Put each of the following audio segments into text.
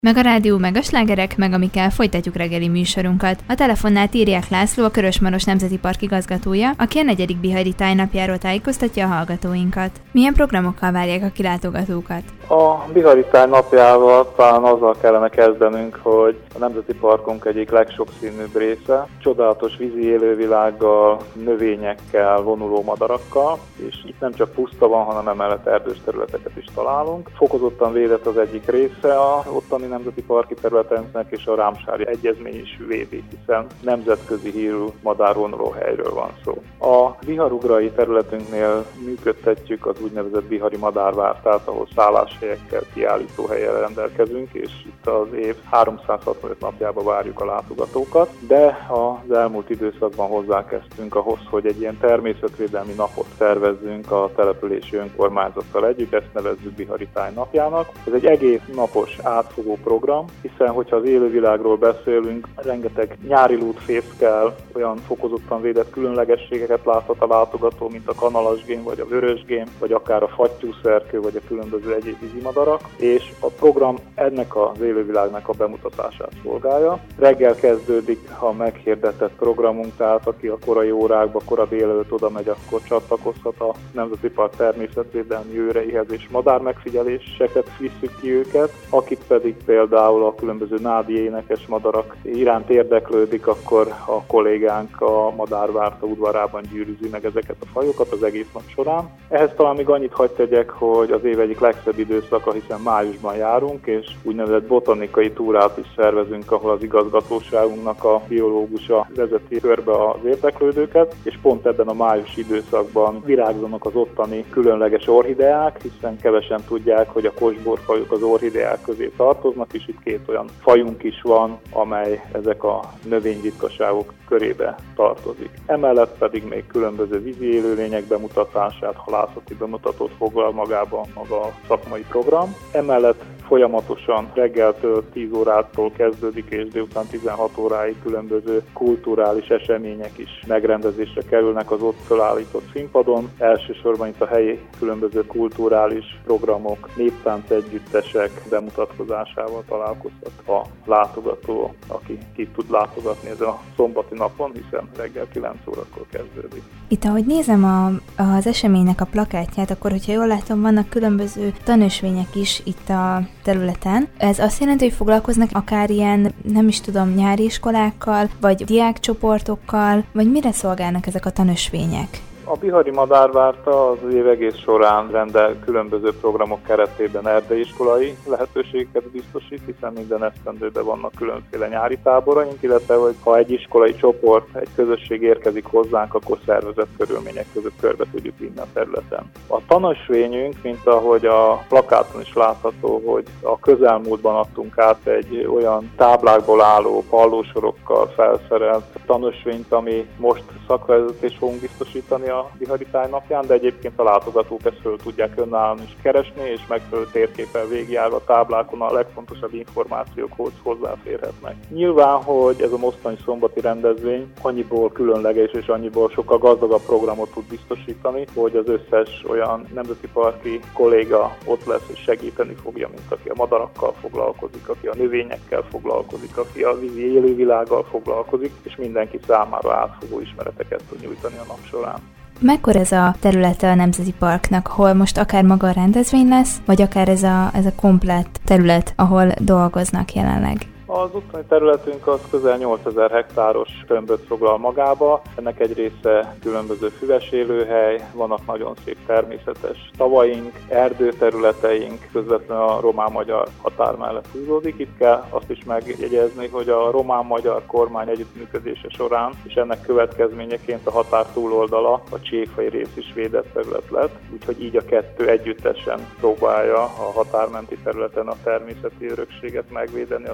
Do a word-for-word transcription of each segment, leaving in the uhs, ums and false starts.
Meg a rádió, meg a slágerek, meg amikkel folytatjuk reggeli műsorunkat. A telefonnál Tirják László, a Körösmaros Nemzeti Park igazgatója, aki a negyedik Bihari tájnapjáról tájékoztatja a hallgatóinkat. Milyen programokkal várják a kilátogatókat? A Bihari táj napjával talán azzal kellene kezdenünk, hogy a Nemzeti Parkunk egyik legsokszínűbb része, csodálatos vízi élővilággal, növényekkel, vonuló madarakkal, és itt nem csak puszta van, hanem emellett erdős területeket is találunk. Fokozottan védett az egyik része a ottani nemzeti parki területünknek, és a Rámsári Egyezmény is védi, hiszen nemzetközi hírű madárvonuló helyről van szó. A biharugrai területünknél működtetjük az úgynevezett bihari madárvártát, ahol szálláshelyekkel, kiállítóhelyen rendelkezünk, és itt az év háromszázhatvanöt napjában várjuk a látogatókat, de az elmúlt időszakban hozzákezdtünk ahhoz, hogy egy ilyen természetvédelmi napot szervezzünk a települési önkormányzattal együtt, ezt nevezzük Bihari táj napjának. Ez egy egész napos átfogó program, hiszen hogyha az élővilágról beszélünk, rengeteg nyári lútfészkel, olyan fokozottan védett különlegességeket láthat a látogató, mint a kanalasgém, vagy a vörösgém, vagy akár a fattyúszerkő, vagy a különböző egyéb vízimadarak, és a program ennek az élővilágnak a bemutatását szolgálja. Reggel kezdődik a meghirdetett programunk, tehát aki a korai órákban, kora délelőtt oda megy, akkor csatlakozhat a Nemzeti Park természetvédelmi őreihez, és madármegfigyeléseket visszük ki őket, akik pedig például a különböző nádi énekes madarak iránt érdeklődik, akkor a kollégánk a madárvárta udvarában gyűrűzi meg ezeket a fajokat az egész nap során. Ehhez talán még annyit hadd tegyek, hogy az év egyik legszebb időszaka, hiszen májusban járunk, és úgynevezett botanikai túrát is szervezünk, ahol az igazgatóságunknak a biológusa vezeti körbe az érdeklődőket, és pont ebben a május időszakban virágzanak az ottani különleges orchideák, hiszen kevesen tudják, hogy a kosborfajok az orchideák közé tartoznak, és itt két olyan fajunk is van, amely ezek a növényritkaságok körébe tartozik. Emellett pedig még különböző vízi élőlények bemutatását, halászati bemutatót foglal magában maga a szakmai program. Emellett folyamatosan reggeltől tíz órától kezdődik, és délután tizenhat óráig különböző kulturális események is megrendezésre kerülnek az ott felállított színpadon. Elsősorban itt a helyi különböző kulturális programok, néptánc együttesek bemutatkozásával találkozhat a látogató, aki ki tud látogatni ezen a szombati napon, hiszen reggel kilenc órakor kezdődik. Itt, ahogy nézem a, az eseménynek a plakátját, akkor, hogyha jól látom, vannak különböző tanösvények is itt a területen. Ez azt jelenti, hogy foglalkoznak akár ilyen, nem is tudom, nyári iskolákkal, vagy diákcsoportokkal, vagy mire szolgálnak ezek a tanösvények? A Bihari madárvárta az év egész során rendel különböző programok keretében erdeiiskolai lehetőségeket biztosít, hiszen minden esztendőben vannak különféle nyári táboraink, illetve hogy ha egy iskolai csoport, egy közösség érkezik hozzánk, akkor szervezett körülmények között körbe tudjuk vinni a területen. A tanösvényünk, mint ahogy a plakáton is látható, hogy a közelmúltban adtunk át egy olyan táblákból álló pallósorokkal felszerelt tanösvényt, ami most szakvezetést fogunk biztosítani a Bihari táj napján, de egyébként a látogatók ezt föl tudják önállóan is keresni, és megfelelő térképpel végigjárva a táblákon a legfontosabb információkhoz hozzáférhetnek. Nyilván, hogy ez a mostani szombati rendezvény annyiból különleges és annyiból sokkal gazdagabb programot tud biztosítani, hogy az összes olyan nemzeti parki kolléga ott lesz és segíteni fogja, mint aki a madarakkal foglalkozik, aki a növényekkel foglalkozik, aki a vízi élővilággal foglalkozik, és mindenki számára átfogó ismereteket tud nyújtani a nap során. Mekkora ez a területe a Nemzeti Parknak, ahol most akár maga a rendezvény lesz, vagy akár ez a, ez a komplett terület, ahol dolgoznak jelenleg? Az ottani területünk az közel nyolcezer hektáros tömböt foglal magába. Ennek egy része különböző füves élőhely, vannak nagyon szép természetes tavaink, erdőterületeink, közvetlenül a román-magyar határ mellett húzódik. Itt kell azt is megjegyezni, hogy a román-magyar kormány együttműködése során, és ennek következményeként a határ túloldala, a cséfai rész is védett terület lett, úgyhogy így a kettő együttesen próbálja a határmenti területen a természeti örökséget megvédeni az utókor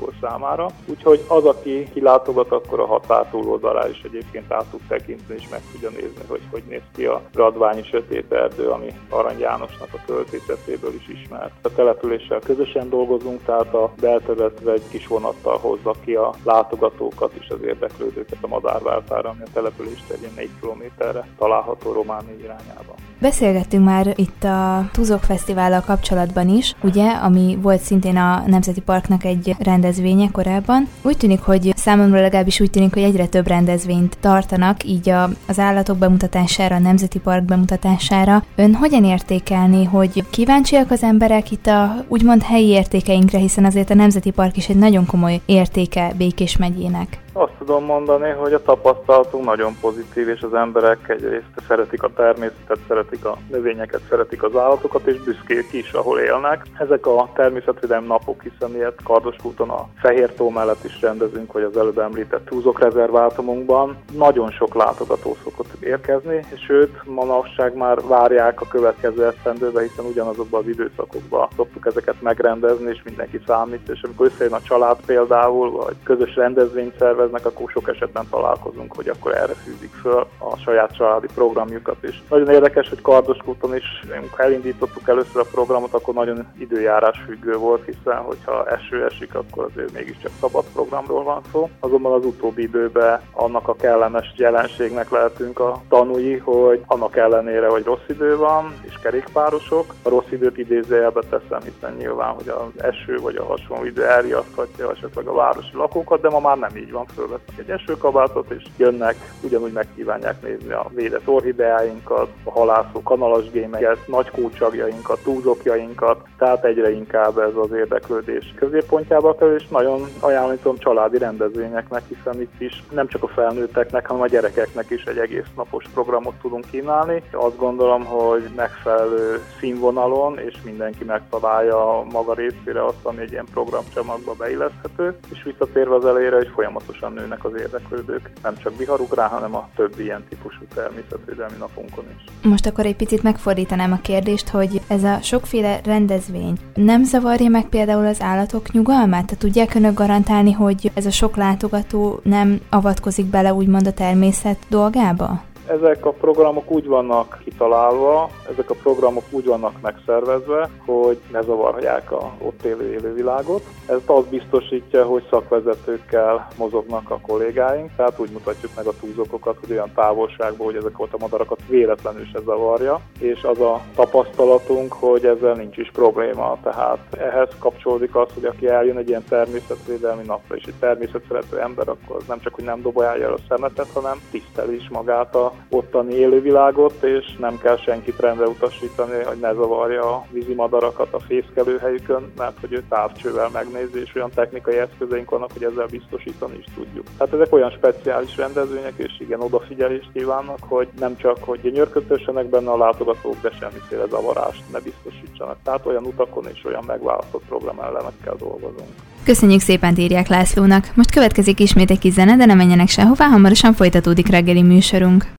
látogatókor számára. Úgyhogy az, aki kilátogat, akkor a határ túloldalá is egyébként át tud tekinteni, és meg tudja nézni, hogy hogy néz ki a Radványi sötét erdő, ami Arany Jánosnak a költészetéből is ismert. A településsel közösen dolgozunk, tehát a belterületre egy kis vonattal hozza ki a látogatókat és az érdeklődőket a Madárvártára, ami a település terén négy kilométerre található Románia irányába. Beszélgettünk már itt a Túzok Fesztivállal kapcsolatban is, ugye, ami volt szintén a Nemzeti Parknak egy rendezvénye korábban. Úgy tűnik, hogy számomra legalábbis úgy tűnik, hogy egyre több rendezvényt tartanak, így a, az állatok bemutatására, a Nemzeti Park bemutatására. Ön hogyan értékelni, hogy kíváncsiak az emberek itt a úgymond helyi értékeinkre, hiszen azért a Nemzeti Park is egy nagyon komoly értéke Békés megyének? Azt tudom mondani, hogy a tapasztalatunk nagyon pozitív, és az emberek egyrészt szeretik a természetet, szeretik a növényeket, szeretik az állatokat, és büszkék is, ahol élnek. Ezek a természetvédelmi napok, hiszen ilyet Kardoskúton a Fehértó mellett is rendezünk, vagy az előbb említett Túzok rezervátumokban. Nagyon sok látogató szokott érkezni, és sőt, manapság már várják a következő esztendőbe, hiszen ugyanazokban az időszakokban szoktuk ezeket megrendezni, és mindenki számít, és amikor összejön a család például, vagy közös rendezvényt szervez, akkor sok esetben találkozunk, hogy akkor erre fűzik föl a saját családi programjukat is. Nagyon érdekes, hogy Kardoskúton is, amikor elindítottuk először a programot, akkor nagyon időjárás függő volt, hiszen hogyha eső esik, akkor azért mégiscsak szabad programról van szó. Azonban az utóbbi időben annak a kellemes jelenségnek lehetünk a tanúi, hogy annak ellenére, hogy rossz idő van, és kerékpárosok, a rossz időt idézőjelbe teszem, hiszen nyilván, hogy az eső vagy a hasonló idő elriaszthatja esetleg a városi lakókat, de ma már nem így van. Fölvesznek egy esőkabátot, és jönnek, ugyanúgy megkívánják nézni a védett orhideáinkat, a halászó kanalasgémeket, nagy kócsagjainkat, túzokjainkat, tehát egyre inkább ez az érdeklődés középpontjába kerül, és nagyon ajánlítom családi rendezvényeknek, hiszen itt is nem csak a felnőtteknek, hanem a gyerekeknek is egy egész napos programot tudunk kínálni. Azt gondolom, hogy megfelelő színvonalon, és mindenki megtalálja a maga részére azt, ami egy ilyen programcsomagba beilleszthető, és visszatérve az elejére, hogy folyamatosan nőnek az érdeklődők, nem csak Biharugrán, hanem a többi ilyen típusú természetvédelmi napunkon is. Most akkor egy picit megfordítanám a kérdést, hogy ez a sokféle rendezvény nem zavarja meg például az állatok nyugalmát? Tehát tudják önök garantálni, hogy ez a sok látogató nem avatkozik bele úgymond a természet dolgába? Ezek a programok úgy vannak kitalálva, ezek a programok úgy vannak megszervezve, hogy ne zavarják a ott élő élővilágot. Ez azt biztosítja, hogy szakvezetőkkel mozognak a kollégáink, tehát úgy mutatjuk meg a túzokokat, hogy olyan távolságból, hogy ezeket a madarakat véletlenül se zavarja, és az a tapasztalatunk, hogy ezzel nincs is probléma, tehát ehhez kapcsolódik az, hogy aki eljön egy ilyen természetvédelmi napra, és egy természetszerető ember, akkor nem csak, hogy nem dobolja el a szemetet, hanem tiszteli is magát a ottani élővilágot, és nem kell senkit rendre utasítani, hogy ne zavarja a vízimadarakat a fészkelőhelyükön, mert hogy ő távcsővel megnézi, és olyan technikai eszközeink vannak, hogy ezzel biztosítani is tudjuk. Tehát ezek olyan speciális rendezvények, és igen, odafigyelést kívánnak, hogy nem csak, hogy gyönyörködhessenek benne a látogatók, de semmiféle zavarást ne biztosítsanak. Tehát olyan utakon és olyan megválasztott programelemekkel dolgozunk. Köszönjük szépen Tériák Lászlónak! Most következik ismét egy kis zene, de ne menjenek sehová, hamarosan folytatódik reggeli műsorunk.